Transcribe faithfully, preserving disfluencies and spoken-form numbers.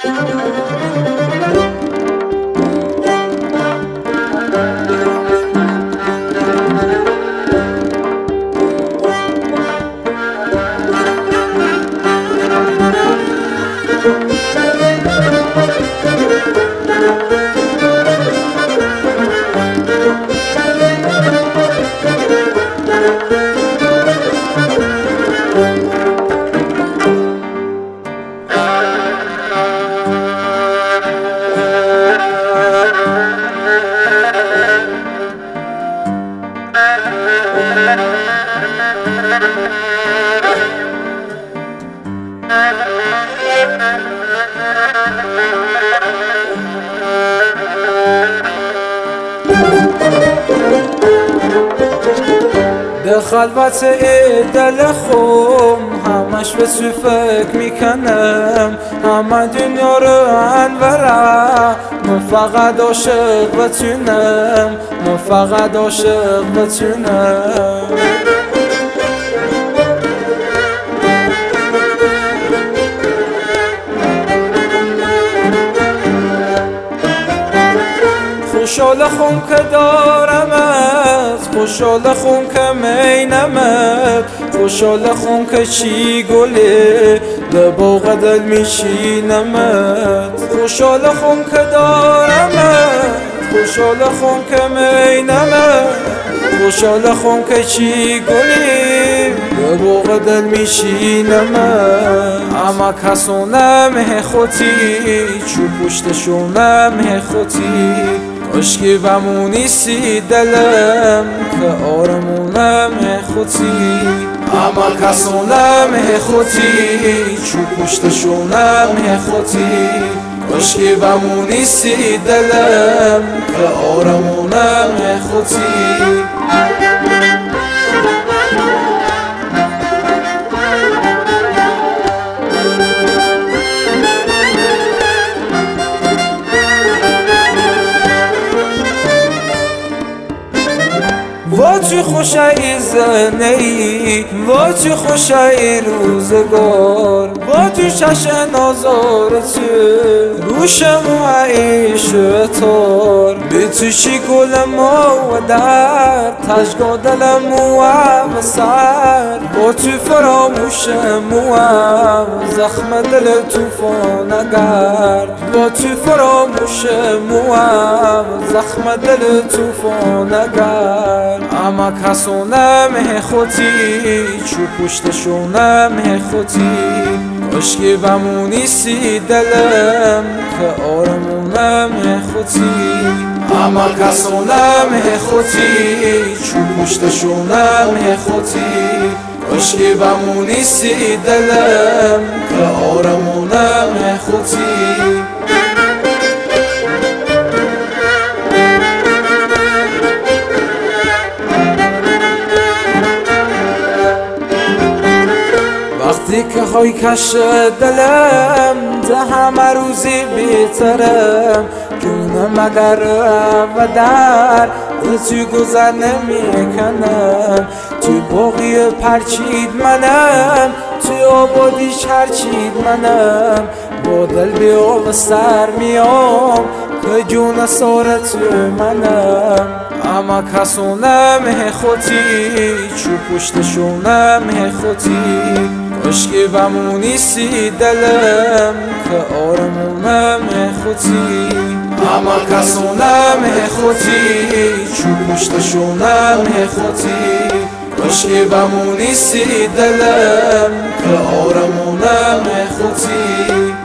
به خلوت دل خم همش به تو فکر میکنم، همه دنیا رو انورم، من فقط عاشق بتونم، من فقط عاشق بتونم. خوشحال خون که دارمت، خوشحال خون که مینمت، خوشحال خون که چی گله لباغ دل میشینمت. خوشحال خون که دارمت، خوشحال خون که مینمت، خوشحال خون که چی گلی لباغ دل میشینمت. اما کسونم خودی چو پشتشونم خودی، عشقی بمونی سی دلم که آرمونم خودی. اما کسونم خودی چو پشتشونم خودی، عشقی بمونی سی دلم که آرمونم خودی. وا چه خوش ای زنی، وا چه خوش ای روزگار، وا تو چشم نازار تو روش مو ای شتار. به تو چی گل ما و در تشگاه دل مو و سر، با تو فراموش مو زخم دل توفان اگر، با تو فراموش مو زخم دل توفان اگر. اما کسونم خودی چو پشتشونم خودی، عشقی بمونی سی دلم که آرمونم خودی. اما کسونم خودی چو پشتشونم خودی، عشقی بمونی سی دلم که آرمونم خودی. وقتی که های کش دلم ده همه روزی بیترم، جونم اگر و در تو گذر نمی کنم. تو باقی پرچید منم، تو آبادی چرچید منم، با دل بیا و سر میام که جون سارت منم. اما کسونم خودی چو پشتشونم خودی، عشقی بمونی سی دلم که آرمونم خودی. اما کسونم خودی چو پشتشونم خودی، عشقی بمونی سی دلم که آرمونم خودی.